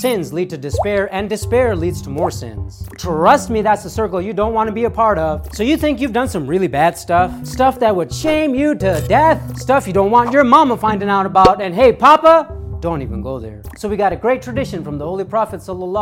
Sins lead to despair, and despair leads to more sins. Trust me, that's a circle you don't want to be a part of. So you think you've done some really bad stuff? Stuff that would shame you to death? Stuff you don't want your mama finding out about, and hey, Papa, don't even go there. So we got a great tradition from the Holy Prophet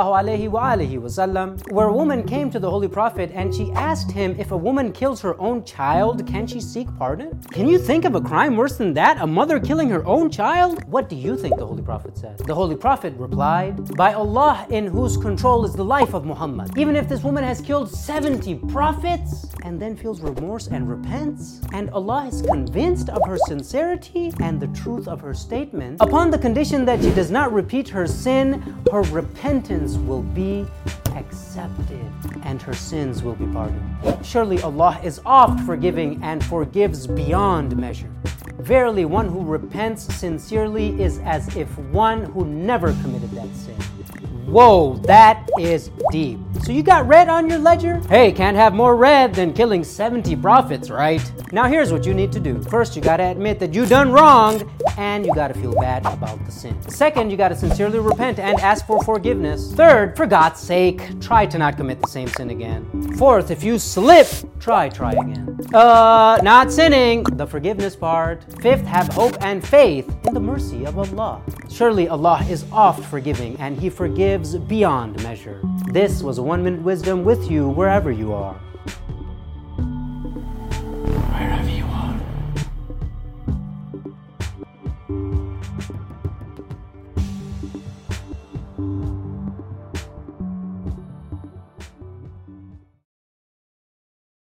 ﷺ, where a woman came to the Holy Prophet and she asked him, if a woman kills her own child, can she seek pardon? Can you think of a crime worse than that? A mother killing her own child? What do you think the Holy Prophet said? The Holy Prophet replied, by Allah in whose control is the life of Muhammad, even if this woman has killed 70 prophets and then feels remorse and repents, and Allah is convinced of her sincerity and the truth of her statement, upon the condition that she does not repeat her sin, her repentance will be accepted and her sins will be pardoned. Surely Allah is oft forgiving and forgives beyond measure. Verily, one who repents sincerely is as if one who never committed that sin. Whoa, that is deep. So you got red on your ledger? Hey, can't have more red than killing 70 prophets, right? Now here's what you need to do. First, you gotta admit that you done wrong, and you gotta feel bad about the sin. Second, you gotta sincerely repent and ask for forgiveness. Third, for God's sake, try to not commit the same sin again. Fourth, if you slip, try again. Not sinning, the forgiveness part. Fifth, have hope and faith in the mercy of Allah. Surely Allah is oft forgiving and He forgives beyond measure. This was a 1 Minute Wisdom with you wherever you are.